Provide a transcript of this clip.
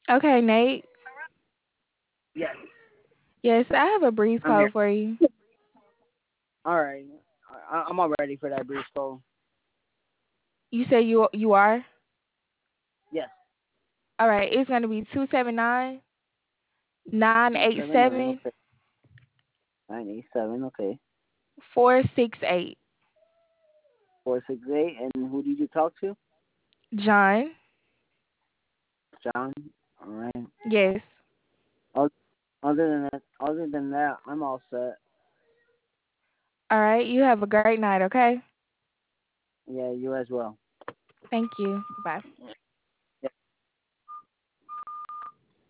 Okay, Nate. Yes, Yes, I have a breeze I'm here. code for you. All right, I'm all ready for that brief call. You say you are? Yes, All right, it's gonna be 279 nine two eight seven nine. seven Okay, 987. Okay, 468. 468. And who did you talk to? John. John. All right. Yes. O- other than that, I'm all set. All right, you have a great night, okay? Yeah, you as well. Thank you. Bye.